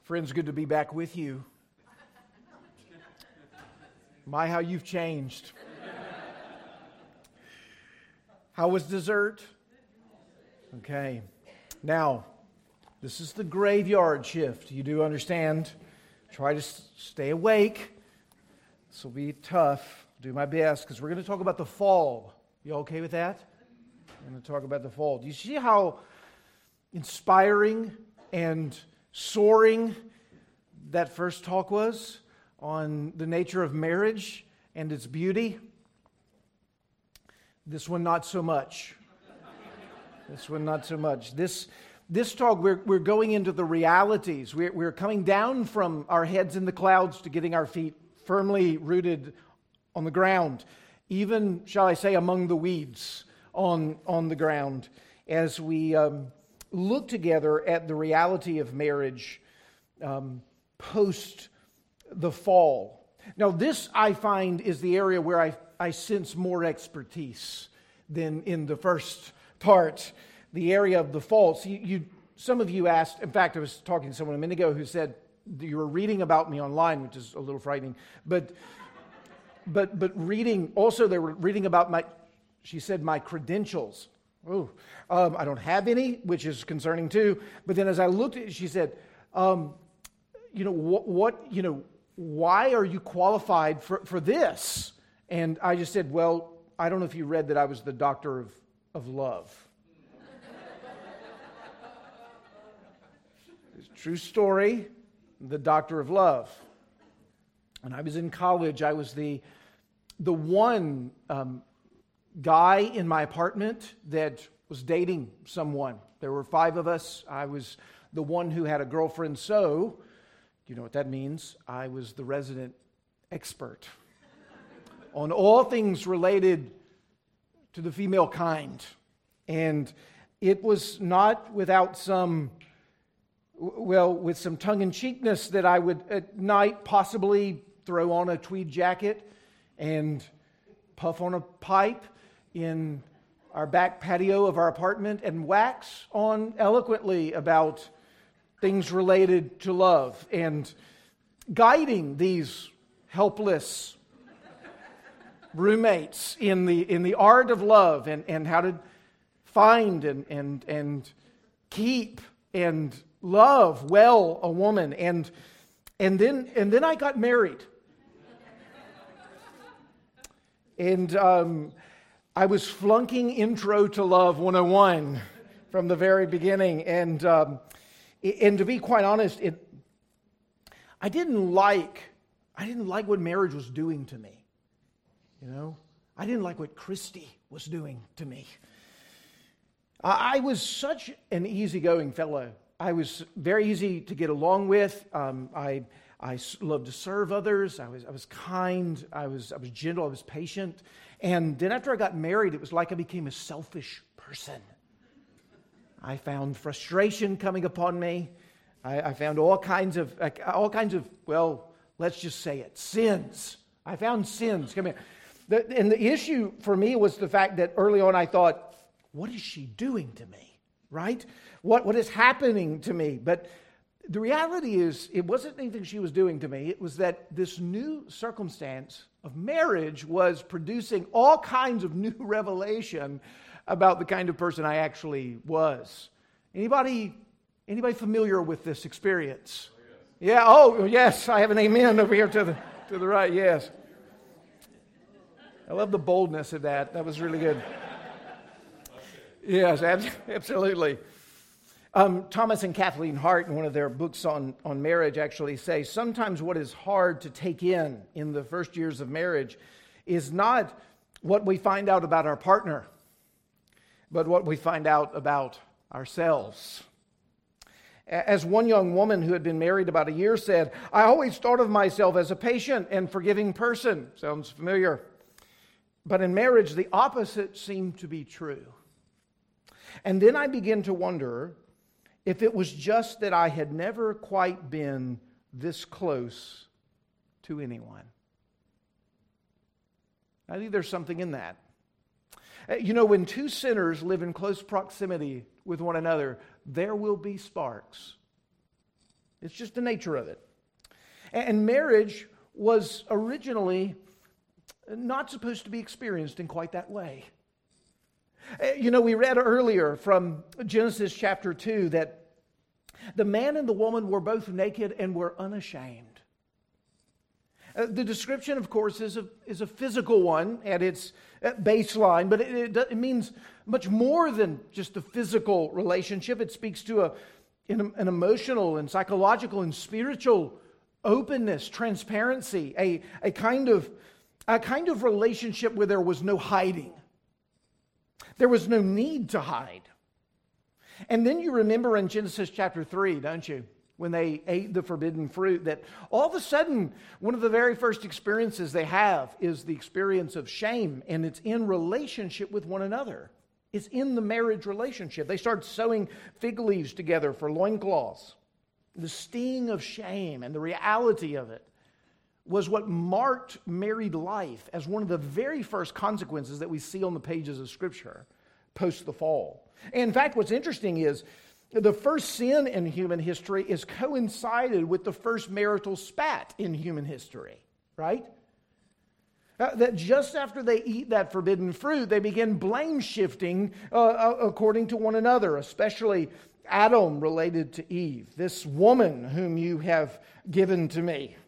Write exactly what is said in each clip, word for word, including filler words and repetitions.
Friends, good to be back with you. My, how you've changed. How was dessert? Okay. Now, this is the graveyard shift. You do understand. Try to s- stay awake. This will be tough. Do my best because we're going to talk about the fall. You okay with that? I'm going to talk about the fall. Do you see how inspiring and soaring that first talk was on the nature of marriage and its beauty? This one, not so much. This one, not so much. This this talk, we're we're going into the realities. We're we're coming down from our heads in the clouds to getting our feet firmly rooted on the ground, even, shall I say, among the weeds on on the ground, as we um, look together at the reality of marriage um, post the fall. Now, this, I find, is the area where I, I sense more expertise than in the first part, the area of the fall. So you, you, some of you asked, in fact, I was talking to someone a minute ago who said, you were reading about me online, which is a little frightening, but but but reading, also they were reading about my, she said, my credentials. Oh, um, I don't have any, which is concerning too. But then as I looked at it, she said, um, you know, what, what, you know, why are you qualified for, for this? And I just said, well, I don't know if you read that I was the doctor of, of love. It's a true story, the doctor of love. When I was in college, I was the, the one um, guy in my apartment that was dating someone. There were five of us. I was the one who had a girlfriend, so you know what that means. I was the resident expert on all things related to the female kind. And it was not without some, well, with some tongue-in-cheekness that I would at night possibly throw on a tweed jacket and puff on a pipe in our back patio of our apartment and wax on eloquently about things related to love and guiding these helpless roommates in the in the art of love and, and how to find and and and keep and love well a woman. And and then and then I got married. And um, I was flunking Intro to Love one oh one from the very beginning. And um, and to be quite honest, it I didn't like I didn't like what marriage was doing to me. You know, I didn't like what Christy was doing to me. I, I was such an easygoing fellow. I was very easy to get along with. Um, I I loved to serve others. I was I was kind. I was I was gentle. I was patient. And then after I got married, it was like I became a selfish person. I found frustration coming upon me. I, I found all kinds of all kinds of well, let's just say it, sins. I found sins coming. The, and the issue for me was the fact that early on I thought, what is she doing to me? Right? What what is happening to me? But the reality is, it wasn't anything she was doing to me. It was that this new circumstance of marriage was producing all kinds of new revelation about the kind of person I actually was. Anybody, anybody familiar with this experience? Oh, yes. Yeah. Oh, yes. I have an amen over here to the to the right. Yes. I love the boldness of that. That was really good. Yes, absolutely. Um, Thomas and Kathleen Hart, in one of their books on, on marriage, actually say, sometimes what is hard to take in in the first years of marriage is not what we find out about our partner, but what we find out about ourselves. As one young woman who had been married about a year said, I always thought of myself as a patient and forgiving person. Sounds familiar. But in marriage, the opposite seemed to be true. And then I began to wonder if it was just that I had never quite been this close to anyone. I think there's something in that. You know, when two sinners live in close proximity with one another, there will be sparks. It's just the nature of it. And marriage was originally not supposed to be experienced in quite that way. You know, we read earlier from Genesis chapter two that the man and the woman were both naked and were unashamed. Uh, the description, of course, is a, is a physical one at its baseline, but it, it, it means much more than just a physical relationship. It speaks to a, an, an emotional and psychological and spiritual openness, transparency, a, a, kind of, a kind of relationship where there was no hiding. There was no need to hide. And then you remember in Genesis chapter three, don't you? When they ate the forbidden fruit, that all of a sudden, one of the very first experiences they have is the experience of shame, and it's in relationship with one another. It's in the marriage relationship. They start sewing fig leaves together for loincloths. The sting of shame and the reality of it was what marked married life as one of the very first consequences that we see on the pages of Scripture post the fall. And in fact, what's interesting is the first sin in human history is coincided with the first marital spat in human history, right? Uh, that just after they eat that forbidden fruit, they begin blame shifting uh, according to one another, especially Adam related to Eve, this woman whom you have given to me.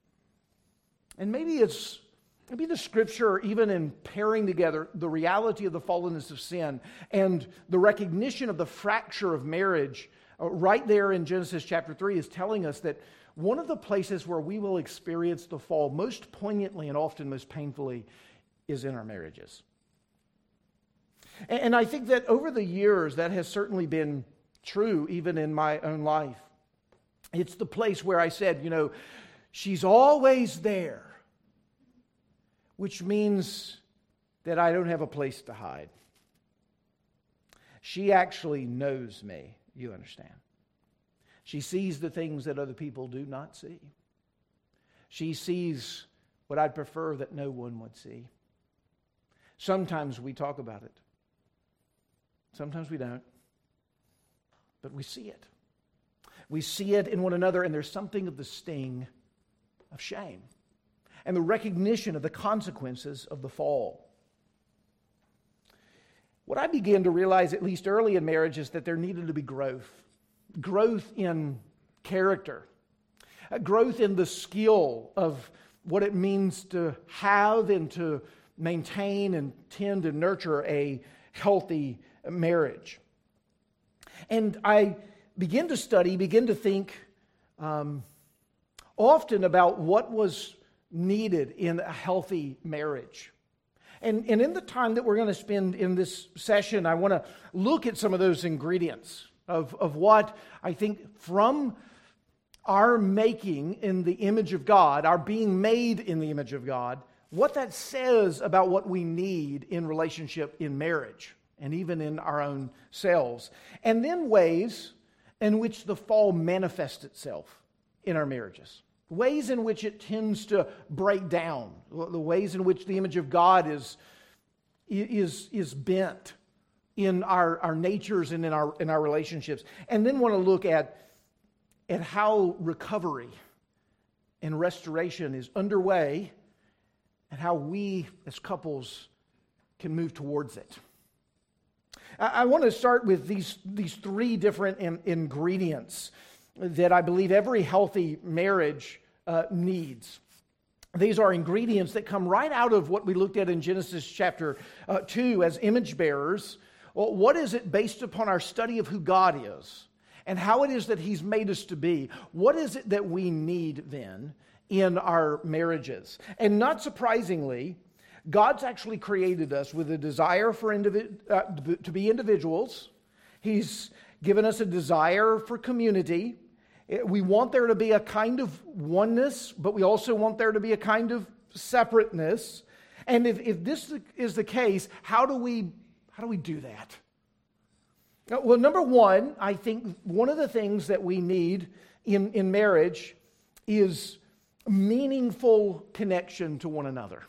And maybe it's maybe the Scripture, even in pairing together the reality of the fallenness of sin and the recognition of the fracture of marriage, uh, right there in Genesis chapter three, is telling us that one of the places where we will experience the fall most poignantly and often most painfully is in our marriages. And, and I think that over the years that has certainly been true even in my own life. It's the place where I said, you know, she's always there, which means that I don't have a place to hide. She actually knows me, you understand. She sees the things that other people do not see. She sees what I'd prefer that no one would see. Sometimes we talk about it. Sometimes we don't. But we see it. We see it in one another, and there's something of the sting of shame and the recognition of the consequences of the fall. What I began to realize, at least early in marriage, is that there needed to be growth. Growth in character. Growth in the skill of what it means to have and to maintain and tend and nurture a healthy marriage. And I begin to study, begin to think um, often about what was needed in a healthy marriage. And, and in the time that we're going to spend in this session, I want to look at some of those ingredients of, of what I think from our making in the image of God, our being made in the image of God, what that says about what we need in relationship in marriage and even in our own selves. And then ways in which the fall manifests itself in our marriages. Ways in which it tends to break down. The ways in which the image of God is, is, is bent in our, our natures and in our, in our relationships. And then want to look at, at how recovery and restoration is underway and how we as couples can move towards it. I, I want to start with these, these three different in, ingredients that I believe every healthy marriage uh, needs. These are ingredients that come right out of what we looked at in Genesis chapter uh, two as image bearers. Well, what is it based upon our study of who God is and how it is that He's made us to be? What is it that we need then in our marriages? And not surprisingly, God's actually created us with a desire for individ- uh, to be individuals. He's given us a desire for community. We want there to be a kind of oneness, but we also want there to be a kind of separateness. And if, if this is the case, how do we how do we do that? Well, number one, I think one of the things that we need in, in marriage is meaningful connection to one another.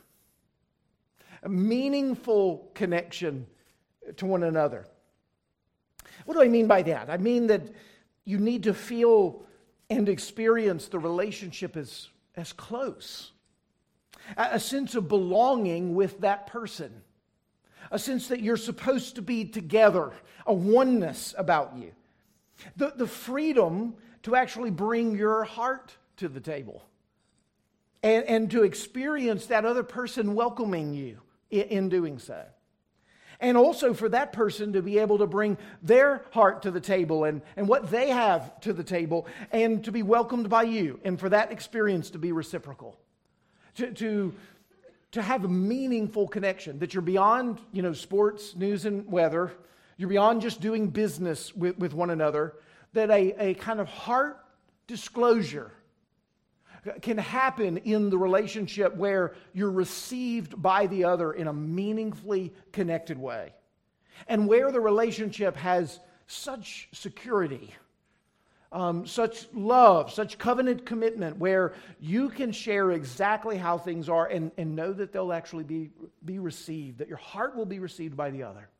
A meaningful connection to one another. What do I mean by that? I mean that you need to feel and experience the relationship as, as close. A, a sense of belonging with that person. A sense that you're supposed to be together. A oneness about you. The, the freedom to actually bring your heart to the table. And, and to experience that other person welcoming you in, in doing so. And also for that person to be able to bring their heart to the table and, and what they have to the table and to be welcomed by you. And for that experience to be reciprocal. To, to, to have a meaningful connection. That you're beyond, you know, sports, news, and weather. You're beyond just doing business with, with one another. That a, a kind of heart disclosure can happen in the relationship where you're received by the other in a meaningfully connected way. And where the relationship has such security, um, such love, such covenant commitment, where you can share exactly how things are and, and know that they'll actually be, be received, that your heart will be received by the other.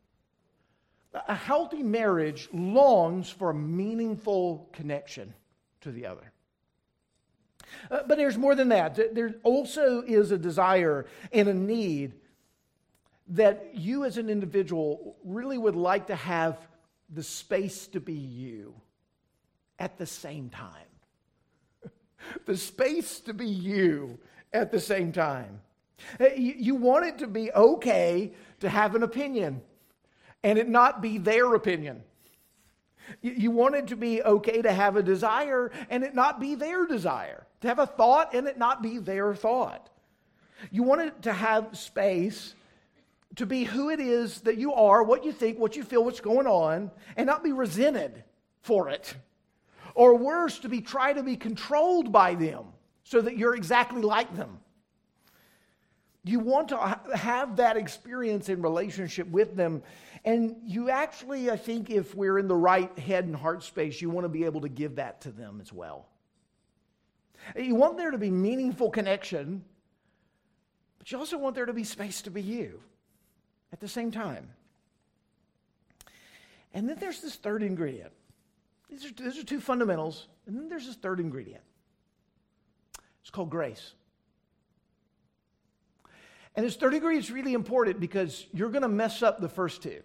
A healthy marriage longs for a meaningful connection to the other. Uh, but there's more than that. There also is a desire and a need that you as an individual really would like to have the space to be you at the same time. The space to be you at the same time. You, you want it to be okay to have an opinion and it not be their opinion. You want it to be okay to have a desire and it not be their desire. To have a thought and it not be their thought. You want it to have space to be who it is that you are, what you think, what you feel, what's going on, and not be resented for it. Or worse, to be try to be controlled by them so that you're exactly like them. You want to have that experience in relationship with them. And you actually, I think, if we're in the right head and heart space, you want to be able to give that to them as well. You want there to be meaningful connection, but you also want there to be space to be you at the same time. And then there's this third ingredient. These are, these are two fundamentals, and then there's this third ingredient. It's called grace. And this third ingredient is really important because you're going to mess up the first two.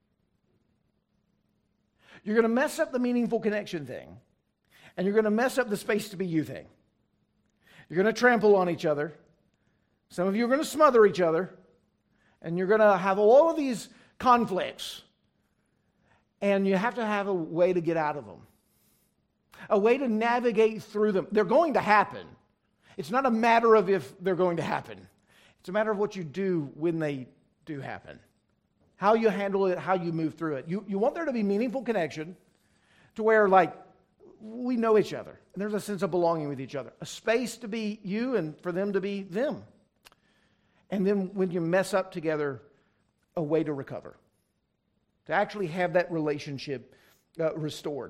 You're going to mess up the meaningful connection thing, and you're going to mess up the space to be you thing. You're going to trample on each other. Some of you are going to smother each other. And you're going to have all of these conflicts. And you have to have a way to get out of them. A way to navigate through them. They're going to happen. It's not a matter of if they're going to happen. It's a matter of what you do when they do happen. How you handle it, how you move through it. You, you want there to be meaningful connection to where, like, we know each other. And there's a sense of belonging with each other. A space to be you and for them to be them. And then when you mess up together, a way to recover. To actually have that relationship uh, restored.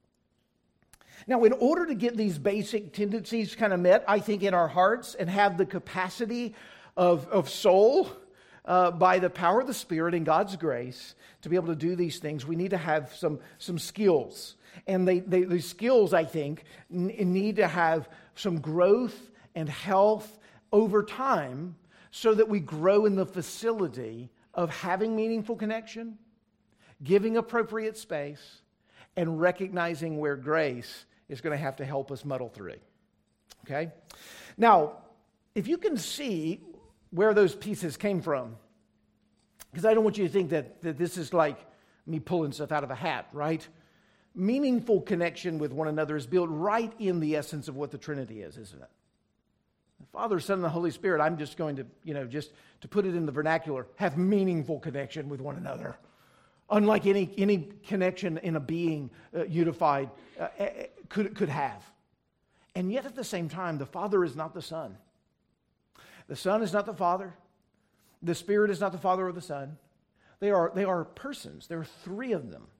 Now, in order to get these basic tendencies kind of met, I think, in our hearts and have the capacity of, of soul uh, by the power of the Spirit and God's grace to be able to do these things, we need to have some, some skills. And they, they, these skills, I think, n- need to have some growth and health over time so that we grow in the facility of having meaningful connection, giving appropriate space, and recognizing where grace is going to have to help us muddle through it. Okay? Now, if you can see where those pieces came from, because I don't want you to think that, that this is like me pulling stuff out of a hat, right? Meaningful connection with one another is built right in the essence of what the Trinity is, isn't it? The Father, Son, and the Holy Spirit, I'm just going to, you know, just to put it in the vernacular, have meaningful connection with one another. Unlike any, any connection in a being uh, unified uh, could, could have. And yet at the same time, the Father is not the Son. The Son is not the Father. The Spirit is not the Father or the Son. They are, they are persons. There are three of them.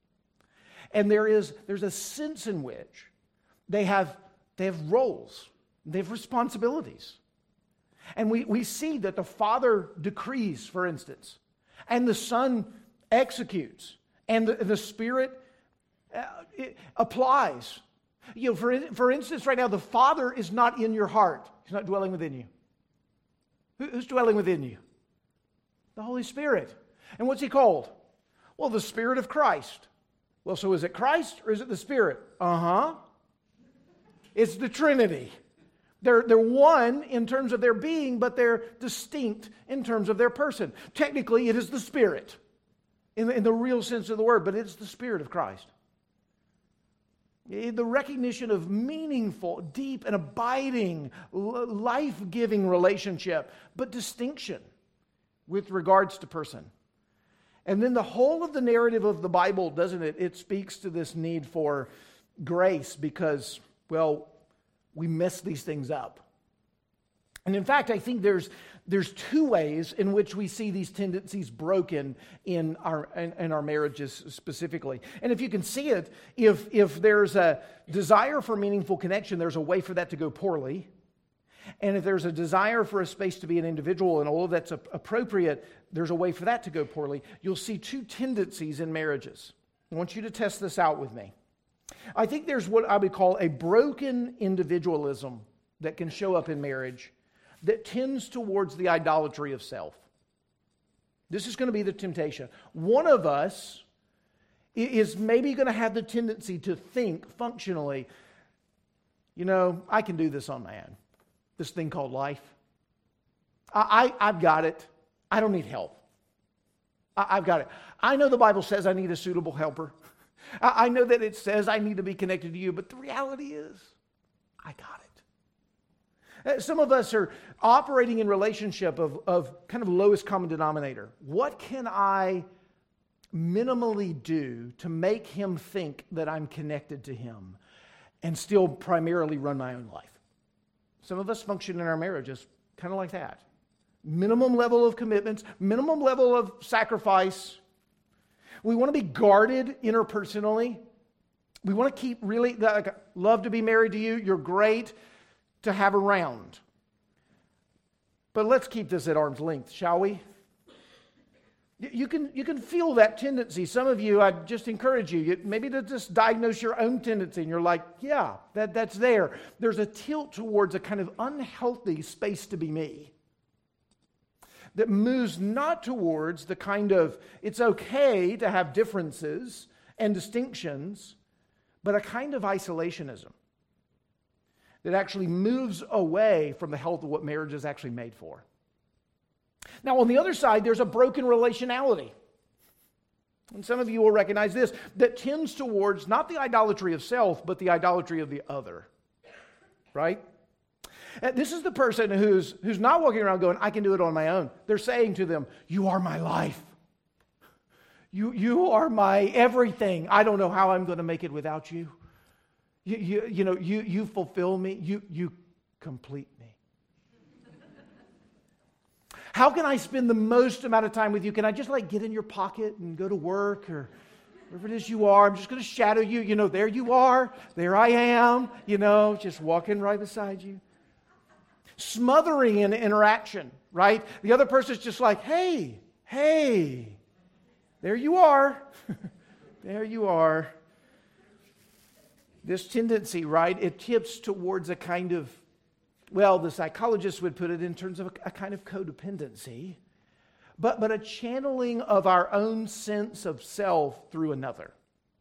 And there is there's a sense in which they have, they have roles. They have responsibilities. And we, we see that the Father decrees, for instance, and the Son executes, and the, the Spirit uh, applies. You know, for, for instance, right now, the Father is not in your heart. He's not dwelling within you. Who, who's dwelling within you? The Holy Spirit. And what's He called? Well, the Spirit of Christ. Well, so is it Christ or is it the Spirit? Uh-huh. It's the Trinity. They're, they're one in terms of their being, but they're distinct in terms of their person. Technically, it is the Spirit in the, in the real sense of the word, but it's the Spirit of Christ. The recognition of meaningful, deep, and abiding, life-giving relationship, but distinction with regards to person. And then the whole of the narrative of the Bible, doesn't it? It speaks to this need for grace because, well, we mess these things up. And in fact, I think there's there's two ways in which we see these tendencies broken in our in, in our marriages specifically. And if you can see it, if if there's a desire for meaningful connection, there's a way for that to go poorly. And if there's a desire for a space to be an individual and all of that's appropriate, there's a way for that to go poorly. You'll see two tendencies in marriages. I want you to test this out with me. I think there's what I would call a broken individualism that can show up in marriage that tends towards the idolatry of self. This is going to be the temptation. One of us is maybe going to have the tendency to think functionally, you know, I can do this on my own. This thing called life. I, I, I've got it. I don't need help. I, I've got it. I know the Bible says I need a suitable helper. I, I know that it says I need to be connected to you, but the reality is, I got it. Some of us are operating in relationship of, of kind of lowest common denominator. What can I minimally do to make him think that I'm connected to him and still primarily run my own life? Some of us function in our marriages kind of like that. Minimum level of commitments, minimum level of sacrifice. We want to be guarded interpersonally. We want to keep really, like, love to be married to you. You're great to have around. But let's keep this at arm's length, shall we? You can, you can feel that tendency. Some of you, I just encourage you, maybe to just diagnose your own tendency. And you're like, yeah, that, that's there. There's a tilt towards a kind of unhealthy space to be me that moves not towards the kind of, it's okay to have differences and distinctions, but a kind of isolationism that actually moves away from the health of what marriage is actually made for. Now, on the other side, there's a broken relationality. And some of you will recognize this, that tends towards not the idolatry of self, but the idolatry of the other. Right? And this is the person who's, who's not walking around going, I can do it on my own. They're saying to them, you are my life. You, you are my everything. I don't know how I'm going to make it without you. You, you, you know, you, you fulfill me. You, you complete me. How can I spend the most amount of time with you? Can I just like get in your pocket and go to work or wherever it is you are? I'm just going to shadow you. You know, there you are. There I am. You know, just walking right beside you. Smothering an interaction, right? The other person's just like, hey, hey, there you are. There you are. This tendency, right, it tips towards a kind of, well, the psychologists would put it in terms of a, a kind of codependency, but, but a channeling of our own sense of self through another.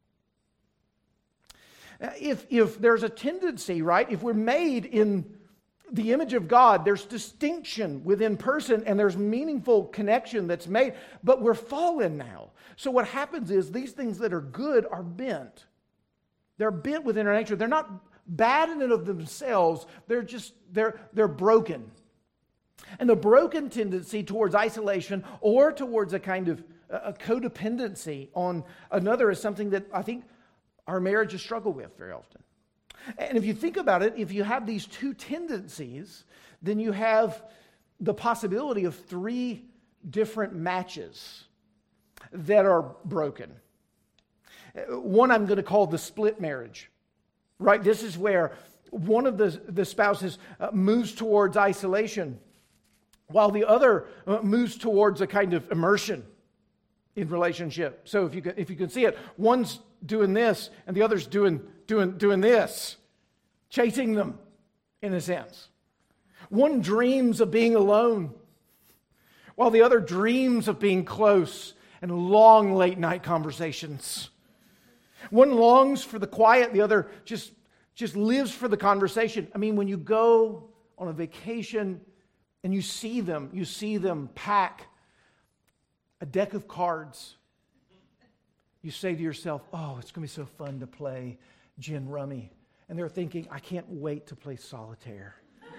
If, if there's a tendency, right, if we're made in the image of God, there's distinction within person and there's meaningful connection that's made, but we're fallen now. So what happens is these things that are good are bent. They're bent within our nature. They're not bad in and of themselves. They're just, they're, they're broken. And the broken tendency towards isolation or towards a kind of a codependency on another is something that I think our marriages struggle with very often. And if you think about it, if you have these two tendencies, then you have the possibility of three different matches that are broken. One I'm going to call the split marriage, right? This is where one of the, the spouses uh, moves towards isolation while the other uh, moves towards a kind of immersion in relationship. So if you can, if you can see it, one's doing this and the other's doing, doing, doing this, chasing them in a sense. One dreams of being alone while the other dreams of being close and long late night conversations. One longs for the quiet, the other just, just lives for the conversation. I mean, when you go on a vacation and you see them, you see them pack a deck of cards. You say to yourself, oh, it's going to be so fun to play gin rummy. And they're thinking, I can't wait to play solitaire.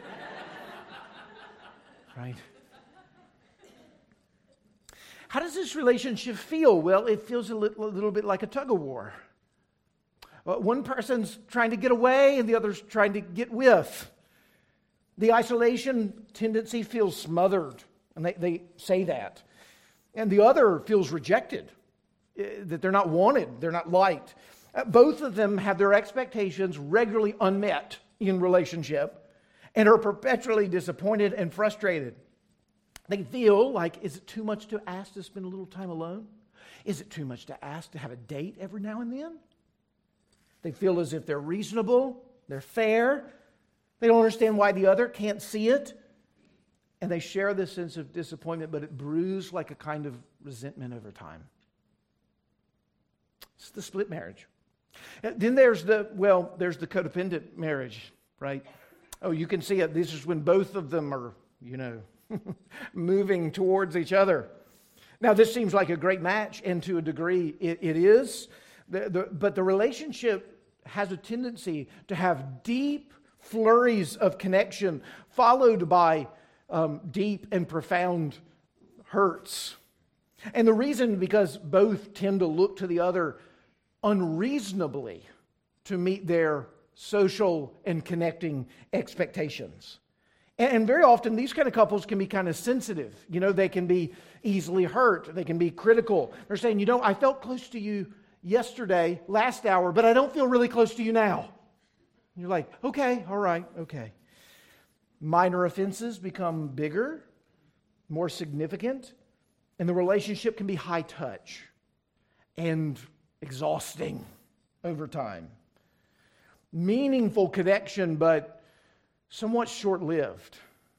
Right? How does this relationship feel? Well, it feels a little, a little bit like a tug of war. Well, one person's trying to get away and the other's trying to get with. The isolation tendency feels smothered, and they, they say that. And the other feels rejected, that they're not wanted, they're not liked. Both of them have their expectations regularly unmet in relationship and are perpetually disappointed and frustrated. They feel like, is it too much to ask to spend a little time alone? Is it too much to ask to have a date every now and then? They feel as if they're reasonable, they're fair, they don't understand why the other can't see it, and they share this sense of disappointment, but it brews like a kind of resentment over time. It's the split marriage. Then there's the, well, there's the codependent marriage, right? Oh, you can see it. This is when both of them are, you know, moving towards each other. Now, this seems like a great match, and to a degree it, it is. The, the, but the relationship has a tendency to have deep flurries of connection followed by um, deep and profound hurts. And the reason, because both tend to look to the other unreasonably to meet their social and connecting expectations. And very often these kind of couples can be kind of sensitive. You know, they can be easily hurt. They can be critical. They're saying, you know, I felt close to you yesterday, last hour, but I don't feel really close to you now. And you're like, okay, all right, okay. Minor offenses become bigger, more significant, and the relationship can be high touch and exhausting over time. Meaningful connection, but somewhat short-lived.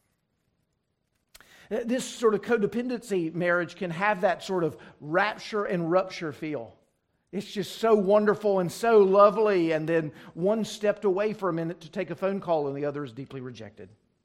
This sort of codependency marriage can have that sort of rapture and rupture feel. It's just so wonderful and so lovely, and then one stepped away for a minute to take a phone call and the other is deeply rejected.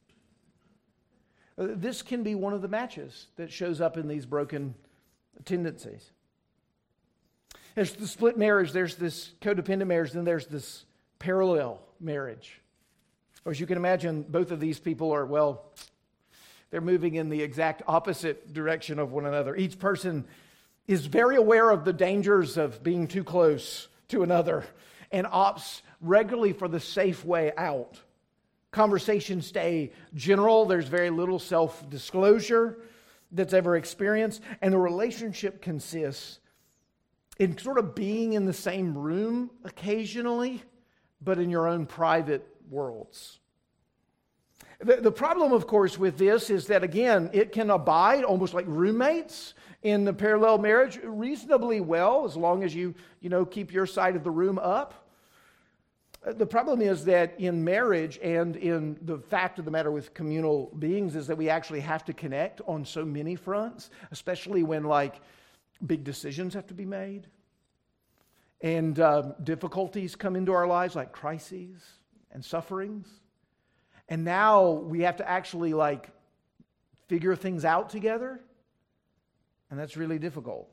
This can be one of the matches that shows up in these broken tendencies. There's the split marriage, there's this codependent marriage, then there's this parallel marriage. Or as you can imagine, both of these people are, well, they're moving in the exact opposite direction of one another. Each person is very aware of the dangers of being too close to another and opts regularly for the safe way out. Conversations stay general. There's very little self-disclosure that's ever experienced. And the relationship consists in sort of being in the same room occasionally, but in your own private worlds. The, the problem, of course, with this is that, again, it can abide almost like roommates in the parallel marriage reasonably well, as long as you, you know, keep your side of the room up. The problem is that in marriage and in the fact of the matter with communal beings is that we actually have to connect on so many fronts, especially when, like, big decisions have to be made and uh, difficulties come into our lives, like crises and sufferings. And now we have to actually, like, figure things out together. And that's really difficult.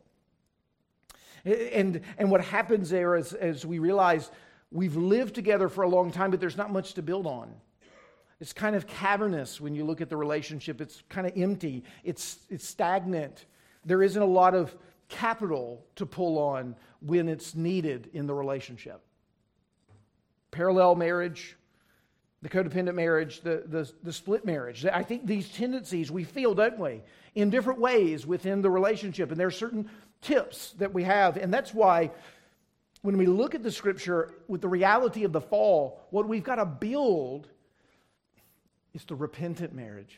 And, and what happens there is, as we realize we've lived together for a long time, but there's not much to build on. It's kind of cavernous when you look at the relationship. It's kind of empty. It's, it's stagnant. There isn't a lot of capital to pull on when it's needed in the relationship. Parallel marriage, the codependent marriage, the, the, the split marriage. I think these tendencies we feel, don't we, in different ways within the relationship. And there are certain tips that we have. And that's why when we look at the Scripture with the reality of the fall, what we've got to build is the repentant marriage.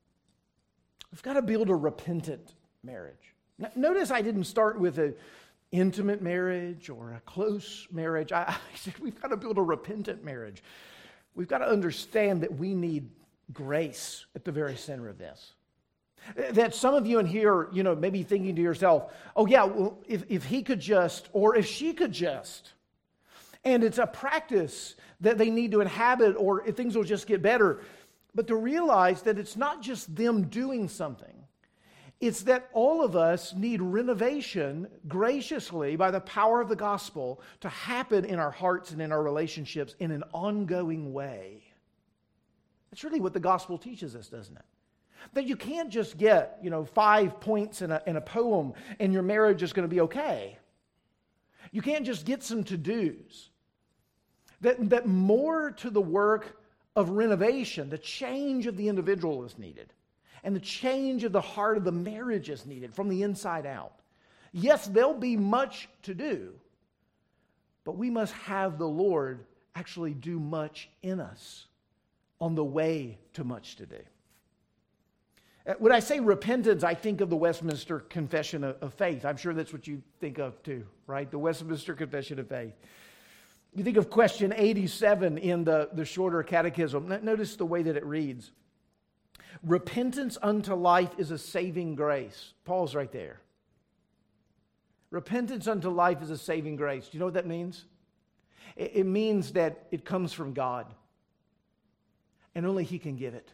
We've got to build a repentant marriage. Now, notice I didn't start with an intimate marriage or a close marriage. I, I said we've got to build a repentant marriage. We've got to understand that we need grace at the very center of this. That some of you in here, you know, maybe thinking to yourself, oh yeah, well, if, if he could just, or if she could just. And it's a practice that they need to inhabit, or if things will just get better. But to realize that it's not just them doing something. It's that all of us need renovation graciously by the power of the gospel to happen in our hearts and in our relationships in an ongoing way. That's really what the gospel teaches us, doesn't it? That you can't just get, you know, five points in a, in a poem and your marriage is going to be okay. You can't just get some to-dos. That, that more to the work of renovation, the change of the individual is needed. And the change of the heart of the marriage is needed from the inside out. Yes, there'll be much to do, but we must have the Lord actually do much in us on the way to much to do. When I say repentance, I think of the Westminster Confession of Faith. I'm sure that's what you think of too, right? The Westminster Confession of Faith. You think of question eighty-seven in the, the shorter catechism. Notice the way that it reads. Repentance unto life is a saving grace. Paul's right there. Repentance unto life is a saving grace. Do you know what that means? It, it means that it comes from God. And only He can give it.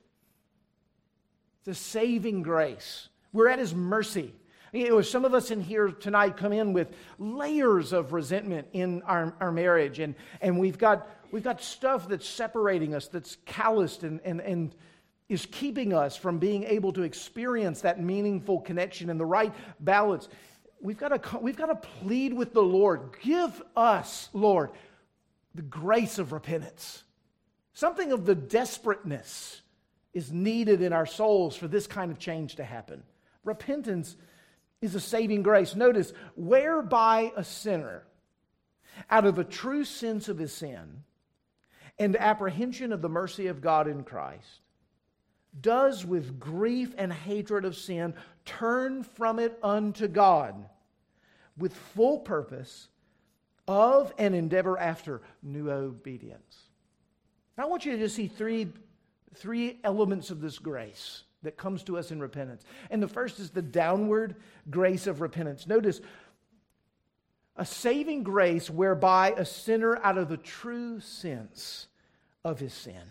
It's a saving grace. We're at His mercy. You know, some of us in here tonight come in with layers of resentment in our, our marriage, and, and we've got we've got stuff that's separating us, that's calloused and, and, and is keeping us from being able to experience that meaningful connection and the right balance. We've got to we've got to plead with the Lord. Give us, Lord, the grace of repentance. Something of the desperateness is needed in our souls for this kind of change to happen. Repentance is a saving grace. Notice, whereby a sinner, out of a true sense of his sin and apprehension of the mercy of God in Christ, does with grief and hatred of sin turn from it unto God with full purpose of and endeavor after new obedience. I want you to just see three, three elements of this grace that comes to us in repentance. And the first is the downward grace of repentance. Notice, a saving grace whereby a sinner out of the true sense of his sin.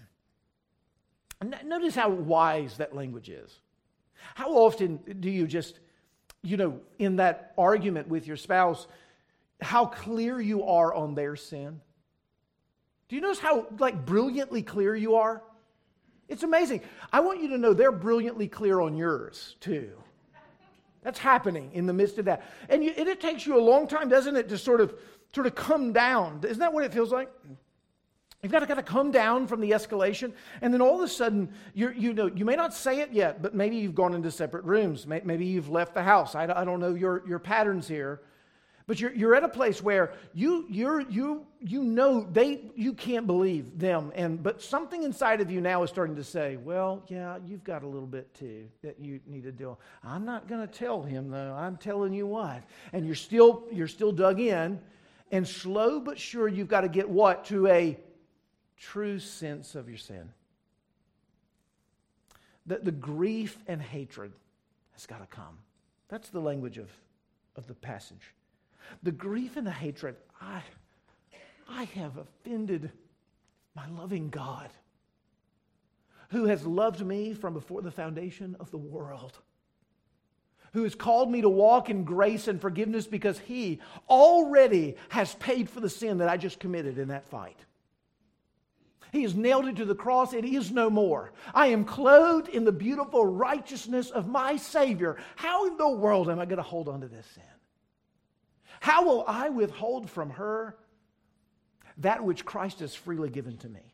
Notice how wise that language is. How often do you just, you know, in that argument with your spouse, how clear you are on their sin? Do you notice how, like, brilliantly clear you are? It's amazing. I want you to know they're brilliantly clear on yours, too. That's happening in the midst of that. And, you, and it takes you a long time, doesn't it, to sort of, sort of come down. Isn't that what it feels like? You've got to, got to come down from the escalation, and then all of a sudden, you're, you know, you may not say it yet, but maybe you've gone into separate rooms. Maybe you've left the house. I, I don't know your, your patterns here. But you're, you're at a place where you you're, you you know they you can't believe them, and but something inside of you now is starting to say, well, yeah, you've got a little bit too that you need to deal. I'm not going to tell him though. I'm telling you what. And you're still you're still dug in, and slow but sure, you've got to get what to a true sense of your sin. The the grief and hatred has got to come. That's the language of of the passage. The grief and the hatred, I, I have offended my loving God, who has loved me from before the foundation of the world, who has called me to walk in grace and forgiveness because He already has paid for the sin that I just committed in that fight. He has nailed it to the cross. It is no more. I am clothed in the beautiful righteousness of my Savior. How in the world am I going to hold on to this sin? How will I withhold from her that which Christ has freely given to me?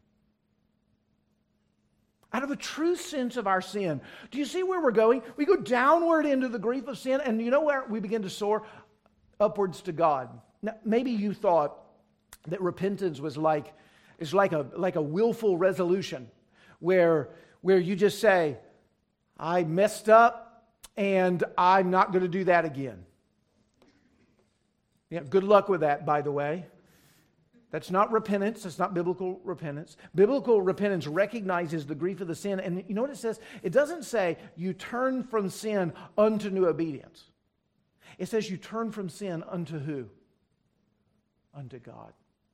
Out of a true sense of our sin. Do you see where we're going? We go downward into the grief of sin, and you know where we begin to soar? Upwards to God. Now, maybe you thought that repentance was like, is like a, like a willful resolution where, where you just say, I messed up and I'm not going to do that again. Yeah, good luck with that, by the way. That's not repentance. That's not biblical repentance. Biblical repentance recognizes the grief of the sin. And you know what it says? It doesn't say you turn from sin unto new obedience. It says you turn from sin unto who? Unto God.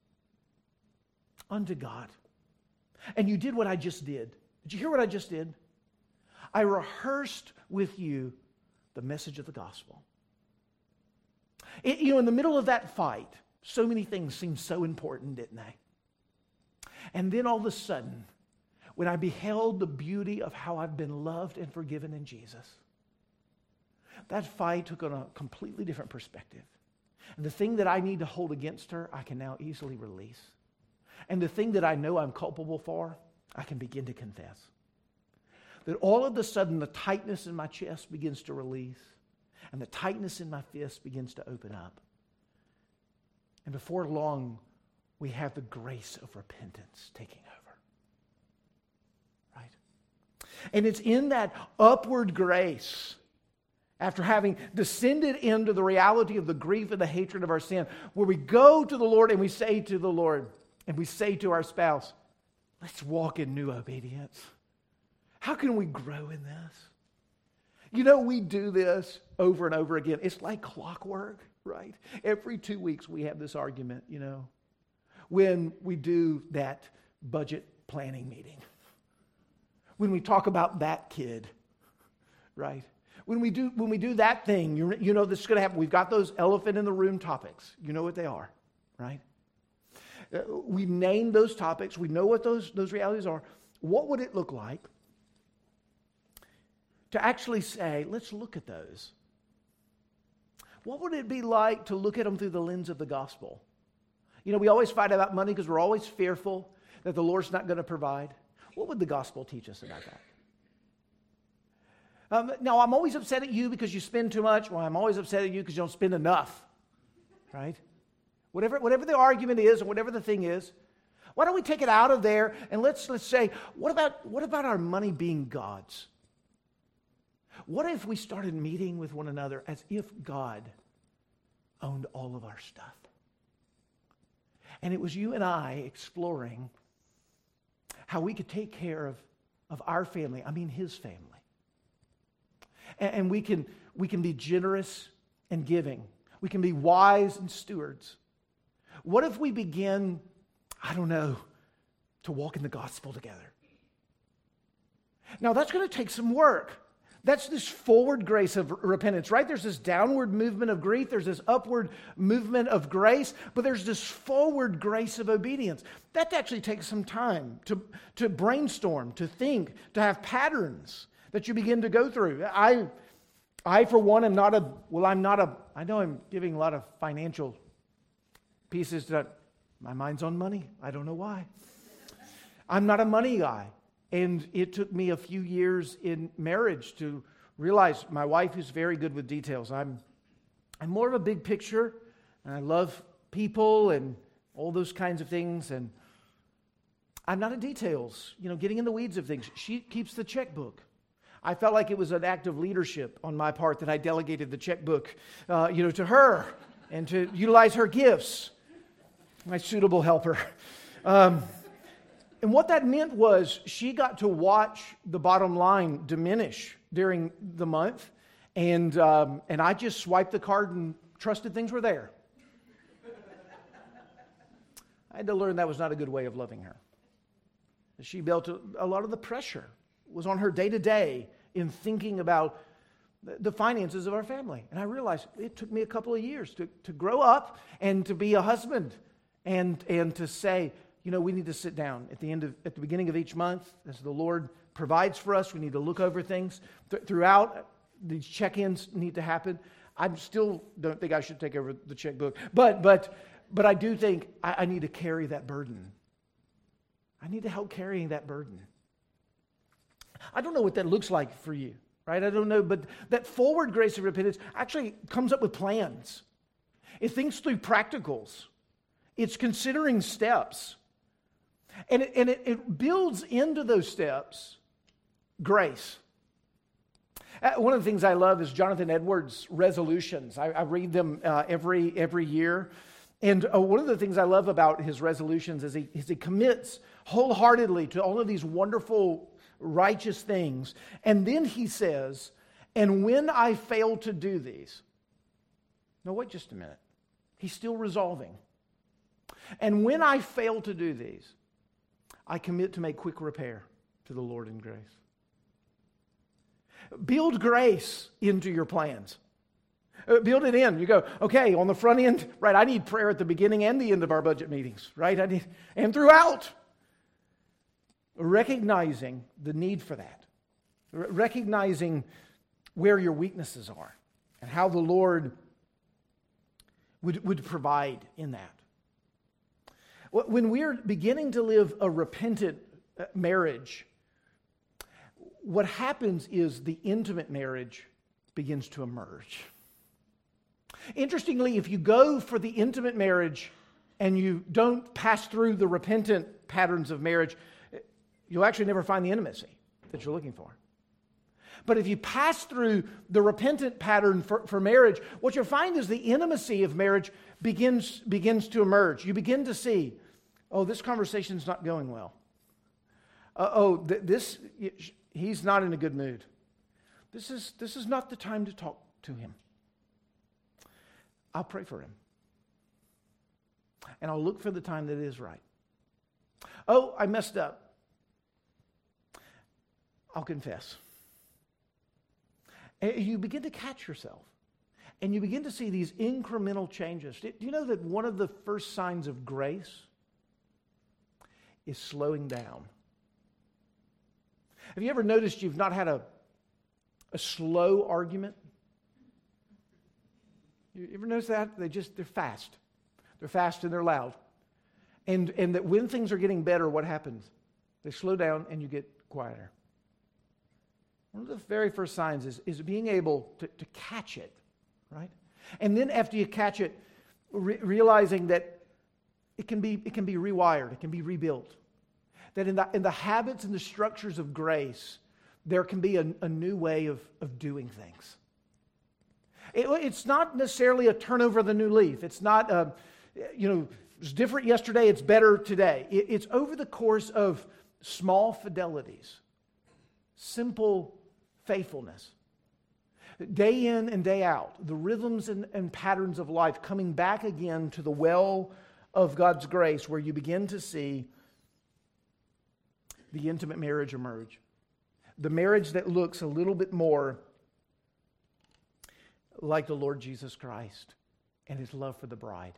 Unto God. And you did what I just did. Did you hear what I just did? I rehearsed with you the message of the gospel. It, you know, in the middle of that fight, so many things seemed so important, didn't they? And then all of a sudden, when I beheld the beauty of how I've been loved and forgiven in Jesus, that fight took on a completely different perspective. And the thing that I need to hold against her, I can now easily release. And the thing that I know I'm culpable for, I can begin to confess. That all of a sudden, the tightness in my chest begins to release, and the tightness in my fist begins to open up. And before long, we have the grace of repentance taking over. Right? And it's in that upward grace, after having descended into the reality of the grief and the hatred of our sin, where we go to the Lord and we say to the Lord, and we say to our spouse, let's walk in new obedience. How can we grow in this? You know, we do this over and over again. It's like clockwork, right? Every two weeks we have this argument, you know, when we do that budget planning meeting. When we talk about that kid, right? When we do when we do that thing, you, you know this is going to happen. We've got those elephant in the room topics. You know what they are, right? Uh, we name those topics. We know what those, those realities are. What would it look like to actually say, let's look at those? What would it be like to look at them through the lens of the gospel? You know, we always fight about money because we're always fearful that the Lord's not going to provide. What would the gospel teach us about that? Um, now, I'm always upset at you because you spend too much. Well, I'm always upset at you because you don't spend enough, right? Whatever, whatever the argument is or whatever the thing is, why don't we take it out of there and let's, let's say, what about, what about our money being God's? What if we started meeting with one another as if God owned all of our stuff? And it was you and I exploring how we could take care of, of our family, I mean his family. And, and we can, we can be generous and giving. We can be wise and stewards. What if we begin, I don't know, to walk in the gospel together? Now that's going to take some work. That's this forward grace of repentance, right? There's this downward movement of grief. There's this upward movement of grace. But there's this forward grace of obedience. That actually takes some time to, to brainstorm, to think, to have patterns that you begin to go through. I, I for one, am not a, well, I'm not a, I know I'm giving a lot of financial pieces that my mind's on money. I don't know why. I'm not a money guy. And it took me a few years in marriage to realize my wife is very good with details. I'm, I'm more of a big picture, and I love people and all those kinds of things. And I'm not a details, you know, getting in the weeds of things. She keeps the checkbook. I felt like it was an act of leadership on my part that I delegated the checkbook, uh, you know, to her and to utilize her gifts, my suitable helper. Um, And what that meant was she got to watch the bottom line diminish during the month. And, um, and I just swiped the card and trusted things were there. I had to learn that was not a good way of loving her. She built a, a lot of the pressure was on her day to day in thinking about the, the finances of our family. And I realized it took me a couple of years to, to grow up and to be a husband and, and to say, you know, we need to sit down at the end of, at the beginning of each month as the Lord provides for us. We need to look over things. Th- throughout, these check-ins need to happen. I still don't think I should take over the checkbook, but but but I do think I, I need to carry that burden. I need to help carrying that burden. I don't know what that looks like for you, right? I don't know, but that forward grace of repentance actually comes up with plans. It thinks through practicals. It's considering steps. And it, and it, it builds into those steps grace. Uh, one of the things I love is Jonathan Edwards' resolutions. I, I read them uh, every every year. And uh, one of the things I love about his resolutions is he, is he commits wholeheartedly to all of these wonderful, righteous things. And then he says, and when I fail to do these, no, wait just a minute. He's still resolving. And when I fail to do these, I commit to make quick repair to the Lord in grace. Build grace into your plans. Uh, build it in. You go, okay, on the front end, right, I need prayer at the beginning and the end of our budget meetings, right? I need, and throughout. Recognizing the need for that. R- recognizing where your weaknesses are and how the Lord would, would provide in that. When we're beginning to live a repentant marriage, what happens is the intimate marriage begins to emerge. Interestingly, if you go for the intimate marriage and you don't pass through the repentant patterns of marriage, you'll actually never find the intimacy that you're looking for. But if you pass through the repentant pattern for, for marriage, what you'll find is the intimacy of marriage begins, begins to emerge. You begin to see, oh, this conversation's not going well. Uh, oh, th- this he's not in a good mood. This is, this is not the time to talk to him. I'll pray for him. And I'll look for the time that is right. Oh, I messed up. I'll confess. And you begin to catch yourself. And you begin to see these incremental changes. Do you know that one of the first signs of grace is slowing down? Have you ever noticed you've not had a, a slow argument? You ever notice that? They just, they're fast. They're fast and they're loud. And, and that when things are getting better, what happens? They slow down and you get quieter. One of the very first signs is, is being able to, to catch it, right? And then after you catch it, re- realizing that it can be, it can be rewired, it can be rebuilt. That in the, in the habits and the structures of grace, there can be a, a new way of, of doing things. It, it's not necessarily a turn over the new leaf. It's not, a, you know, it's different yesterday, it's better today. It, it's over the course of small fidelities, simple faithfulness. Day in and day out, the rhythms and, and patterns of life coming back again to the well of God's grace where you begin to see the intimate marriage emerge. The marriage that looks a little bit more like the Lord Jesus Christ and His love for the bride.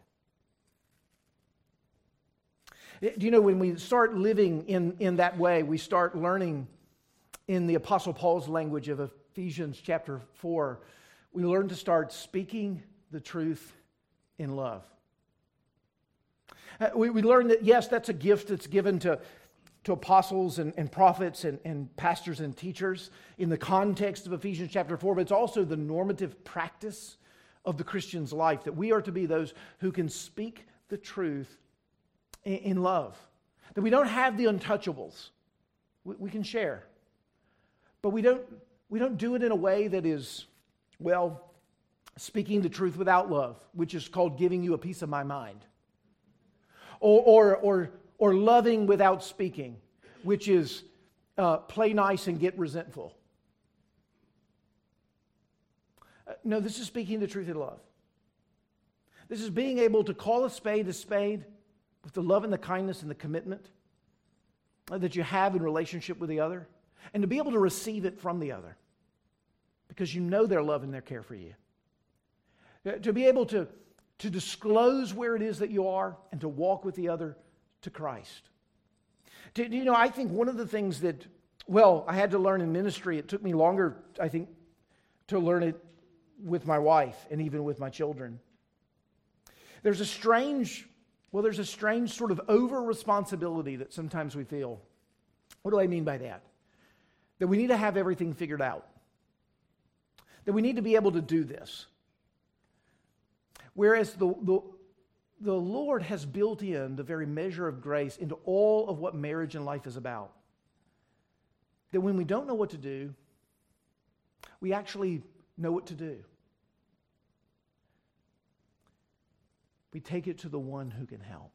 Do you know, when we start living in, in that way, we start learning in the Apostle Paul's language of Ephesians chapter four, we learn to start speaking the truth in love. Uh, we, we learn that, yes, that's a gift that's given to, to apostles and, and prophets and, and pastors and teachers in the context of Ephesians chapter four, but it's also the normative practice of the Christian's life, that we are to be those who can speak the truth in, in love. That we don't have the untouchables. We, we can share. But we don't, we don't do it in a way that is, well, speaking the truth without love, which is called giving you a piece of my mind. Or, or, or, or loving without speaking, which is uh, play nice and get resentful. Uh, no, this is speaking the truth in love. This is being able to call a spade a spade with the love and the kindness and the commitment that you have in relationship with the other. And to be able to receive it from the other. Because you know their love and their care for you. To be able to, to disclose where it is that you are and to walk with the other to Christ. To, you know, I think one of the things that, well, I had to learn in ministry, it took me longer, I think, to learn it with my wife and even with my children. There's a strange, well, there's a strange sort of over-responsibility that sometimes we feel. What do I mean by that? That we need to have everything figured out. That we need to be able to do this. Whereas the, the, the Lord has built in the very measure of grace into all of what marriage and life is about. That when we don't know what to do, We actually know what to do. We take it to the one who can help.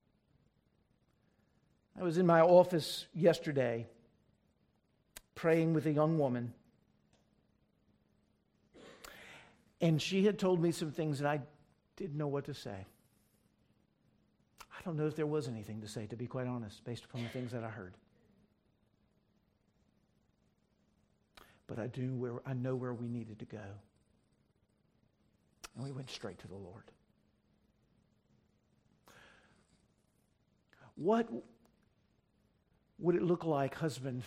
I was in my office yesterday praying with a young woman, and she had told me some things that I didn't know what to say. I don't know if there was anything to say, to be quite honest, based upon the things that I heard. But I do where I know where we needed to go. And we went straight to the Lord. What would it look like, husband,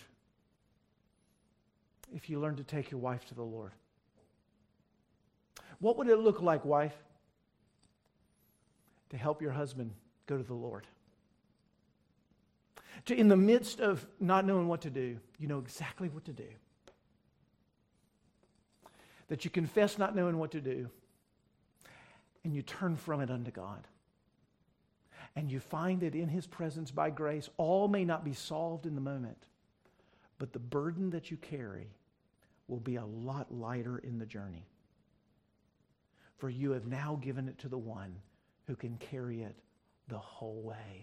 if you learned to take your wife to the Lord? What would it look like, wife, to help your husband go to the Lord? To, in the midst of not knowing what to do, you know exactly what to do. That you confess not knowing what to do, and you turn from it unto God. And you find that in His presence, by grace, all may not be solved in the moment, but the burden that you carry will be a lot lighter in the journey. For you have now given it to the one who can carry it the whole way.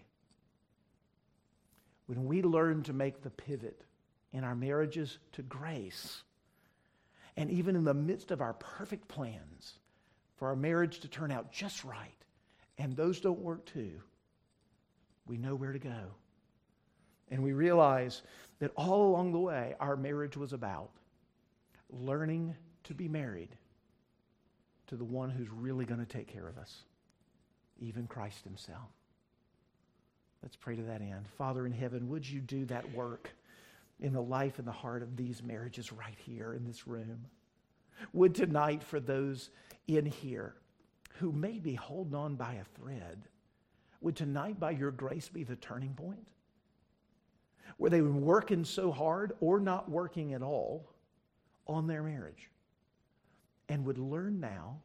When we learn to make the pivot in our marriages to grace, and even in the midst of our perfect plans for our marriage to turn out just right, and those don't work too, we know where to go. And we realize that all along the way, our marriage was about learning to be married to the one who's really going to take care of us, even Christ Himself. Let's pray to that end. Father in heaven, would you do that work in the life and the heart of these marriages right here in this room? Would tonight, for those in here who may be holding on by a thread, would tonight, by your grace, be the turning point? Where they were working so hard or not working at all on their marriage, and would learn now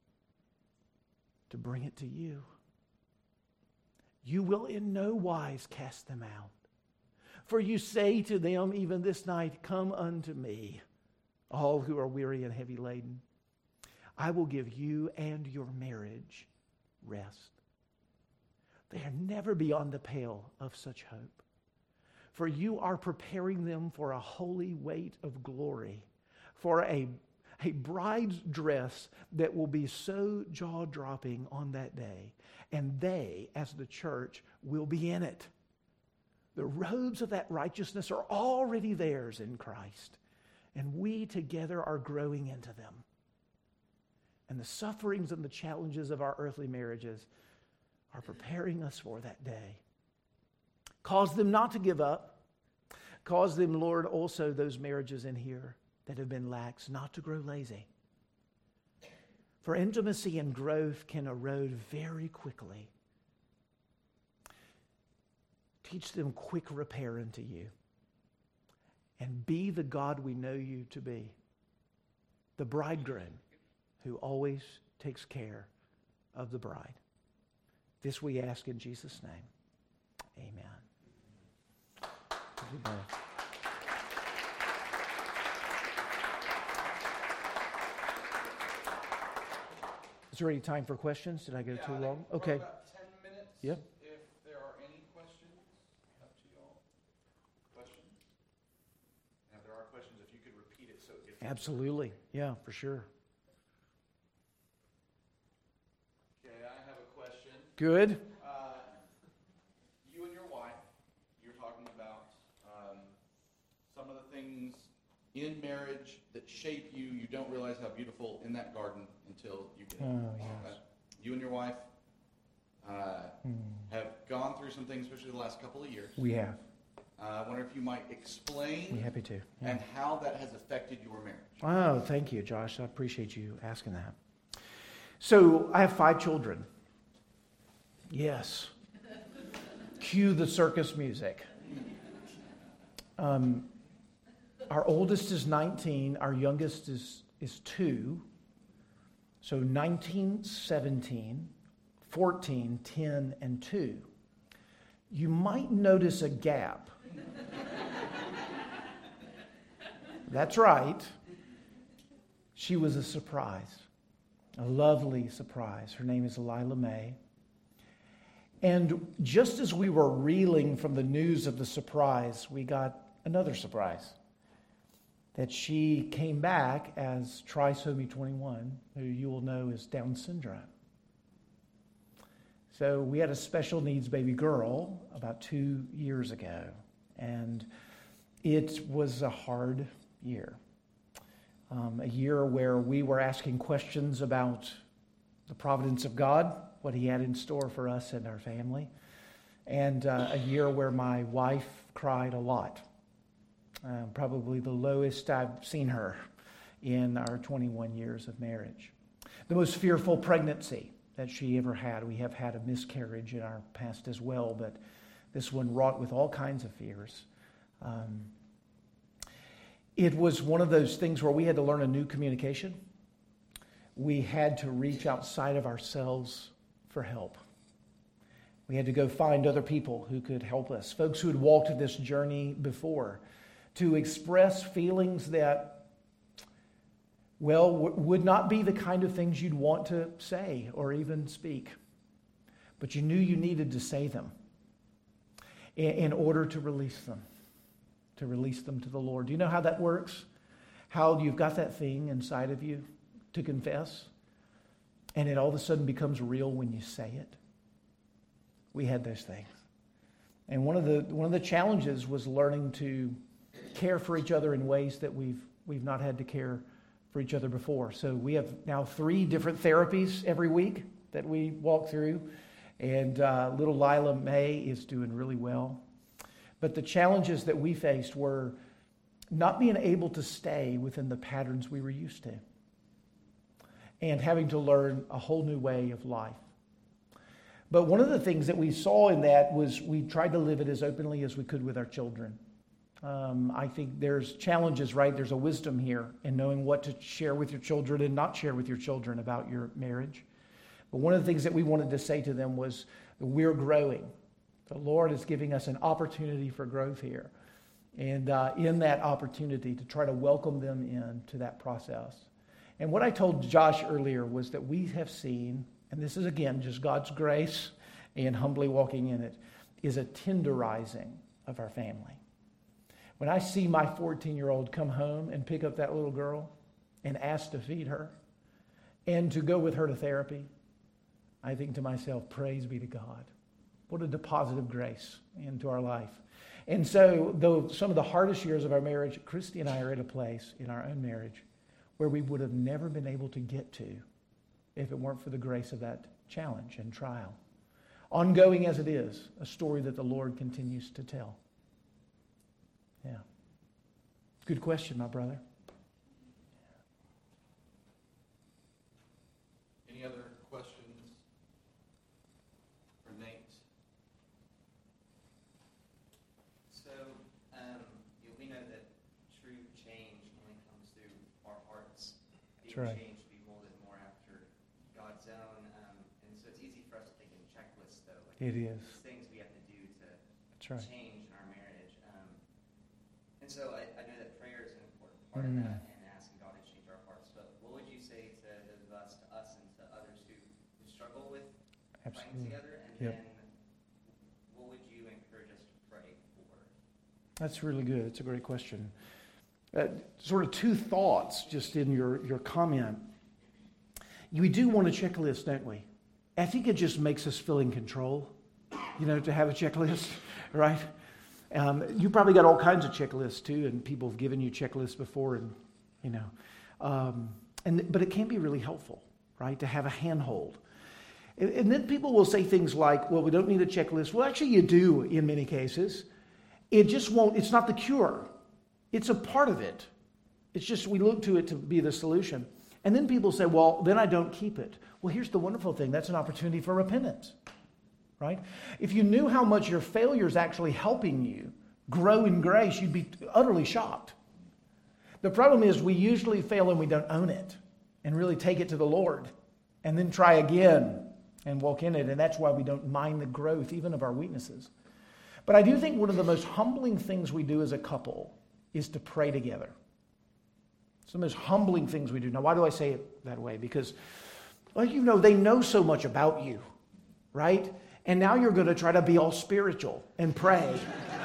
to bring it to you. You will in no wise cast them out. For you say to them even this night, come unto me, all who are weary and heavy laden. I will give you and your marriage rest. They are never beyond the pale of such hope. For you are preparing them for a holy weight of glory, for a, a bride's dress that will be so jaw-dropping on that day. And they, as the church, will be in it. The robes of that righteousness are already theirs in Christ. And we together are growing into them. And the sufferings and the challenges of our earthly marriages are preparing us for that day. Cause them not to give up. Cause them, Lord, also those marriages in here that have been lax, not to grow lazy. For intimacy and growth can erode very quickly. Teach them quick repair unto you. And be the God we know you to be. The bridegroom who always takes care of the bride. This we ask in Jesus' name. Amen. Amen. Is there any time for questions? Did I go yeah, too long? Okay. About ten minutes. Yep. If there are any questions, up to y'all. Questions? And if there are questions, if you could repeat it so it gets. Absolutely. Yeah, for sure. Okay, I have a question. Good. Uh, you and your wife, you're talking about um, some of the things in marriage that shape you. You don't realize how beautiful in that garden until you get it. Oh, yes. Uh, you and your wife uh, Hmm. have gone through some things, especially the last couple of years. We have. Uh, I wonder if you might explain We're happy to. Yeah. and how that has affected your marriage. Oh, thank you, Josh. I appreciate you asking that. So I have five children. Yes. Cue the circus music. Um, our oldest is nineteen. Our youngest is, is two. So nineteen, seventeen, fourteen, ten, and two. You might notice a gap. That's right. She was a surprise, a lovely surprise. Her name is Lila May. And just as we were reeling from the news of the surprise, we got another surprise. That she came back as trisomy twenty-one, who you will know is Down syndrome. So we had a special needs baby girl about two years ago, and it was a hard year. Um, a year where we were asking questions about the providence of God, what he had in store for us and our family, and uh, a year where my wife cried a lot. Uh, probably the lowest I've seen her in our twenty-one years of marriage. The most fearful pregnancy that she ever had. We have had a miscarriage in our past as well, but this one wrought with all kinds of fears. Um, it was one of those things where we had to learn a new communication. We had to reach outside of ourselves for help. We had to go find other people who could help us, folks who had walked this journey before, to express feelings that, well, w- would not be the kind of things you'd want to say or even speak. But you knew you needed to say them in, in order to release them, to release them to the Lord. Do you know how that works? How you've got that thing inside of you to confess, and it all of a sudden becomes real when you say it. We had those things. And one of the one of the challenges was learning to care for each other in ways that we've we've not had to care for each other before. So we have now three different therapies every week that we walk through, and uh, little Lila May is doing really well. But the challenges that we faced were not being able to stay within the patterns we were used to, and having to learn a whole new way of life. But one of the things that we saw in that was we tried to live it as openly as we could with our children. Um, I think there's challenges, right? There's a wisdom here in knowing what to share with your children and not share with your children about your marriage. But one of the things that we wanted to say to them was, we're growing. The Lord is giving us an opportunity for growth here. And uh, in that opportunity to try to welcome them into that process. And what I told Josh earlier was that we have seen, and this is again just God's grace and humbly walking in it, is a tenderizing of our family. When I see my fourteen-year-old come home and pick up that little girl and ask to feed her and to go with her to therapy, I think to myself, praise be to God. What a deposit of grace into our life. And so, though some of the hardest years of our marriage, Christy and I are at a place in our own marriage where we would have never been able to get to if it weren't for the grace of that challenge and trial. Ongoing as it is, a story that the Lord continues to tell. Yeah. Good question, my brother. Any other questions for Nate? So, um, you know, we know that true change only comes through our hearts. Being right. changed to be molded more after God's own. Um, and so it's easy for us to think in checklists, though. Like It is. things we have to do to That's right. change in our marriage. Um, and so I, I know that prayer is an important part Mm. of that and asking God to change our hearts. But what would you say to those of us, to us, and to others who, who struggle with praying Absolutely. together? And Yep. then what would you encourage us to pray for? That's really good. It's a great question. Uh, sort of two thoughts just in your, your comment. We do want a checklist, don't we? I think it just makes us feel in control, you know, to have a checklist, right? Um, you probably got all kinds of checklists too, and people have given you checklists before, and you know, um, and but it can be really helpful, right, to have a handhold. And, and then people will say things like, "Well, we don't need a checklist." Well, actually, you do in many cases. It just won't. It's not the cure. It's a part of it. It's just we look to it to be the solution. And then people say, "Well, then I don't keep it." Well, here's the wonderful thing. That's an opportunity for repentance. Right? If you knew how much your failure is actually helping you grow in grace, you'd be utterly shocked. The problem is we usually fail and we don't own it and really take it to the Lord and then try again and walk in it. And that's why we don't mind the growth even of our weaknesses. But I do think one of the most humbling things we do as a couple is to pray together. Some of the most humbling things we do. Now, why do I say it that way? Because, well, you know, they know so much about you, right? And now you're going to try to be all spiritual and pray.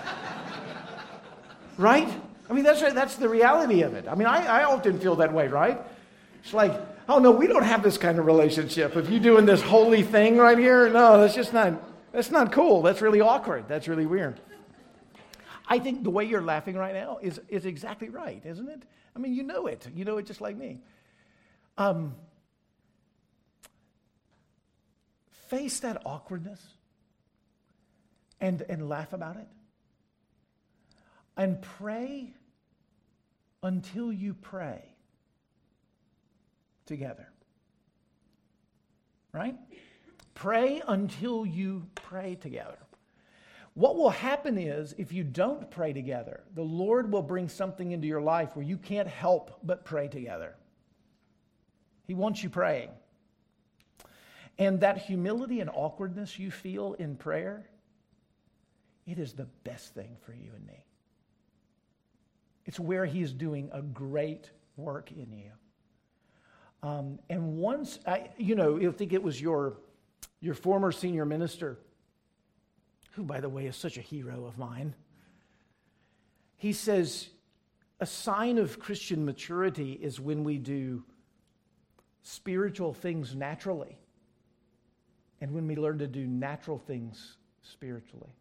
Right? I mean, that's that's the reality of it. I mean, I, I often feel that way, right? It's like, oh, no, we don't have this kind of relationship. If you're doing this holy thing right here, no, that's just not, that's not cool. That's really awkward. That's really weird. I think the way you're laughing right now is, is exactly right, isn't it? I mean, you know it. You know it just like me. Um, face that awkwardness and, and laugh about it. And pray until you pray together. Right? Pray until you pray together. What will happen is, if you don't pray together, the Lord will bring something into your life where you can't help but pray together. He wants you praying. And that humility and awkwardness you feel in prayer, it is the best thing for you and me. It's where He's doing a great work in you. Um, and once, I, you know, I think it was your, your former senior minister, who, by the way, is such a hero of mine. He says, a sign of Christian maturity is when we do spiritual things naturally and when we learn to do natural things spiritually.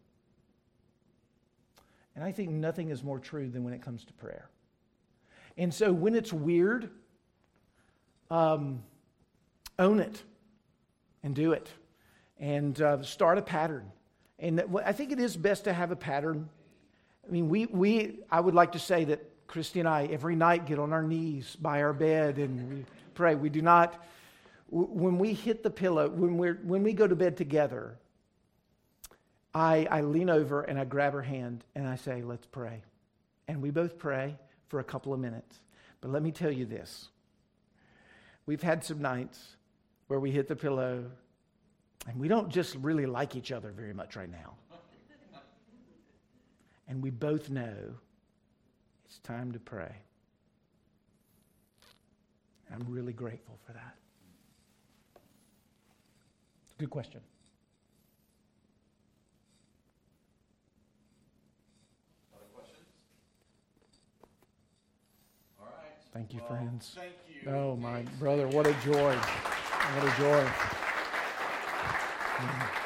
And I think nothing is more true than when it comes to prayer. And so when it's weird, um, own it and do it and uh, start a pattern. And I think it is best to have a pattern. I mean, we, we, I would like to say that Christy and I every night get on our knees by our bed and we pray. We do not, when we hit the pillow, when we're, when we go to bed together, I, I lean over and I grab her hand and I say, let's pray. And we both pray for a couple of minutes. But let me tell you this. We've had some nights where we hit the pillow and we don't just really like each other very much right now. And we both know it's time to pray. I'm really grateful for that. Good question. Other questions? All right. Thank you, Well, friends. Thank you. Oh, my brother, what a joy. What a joy.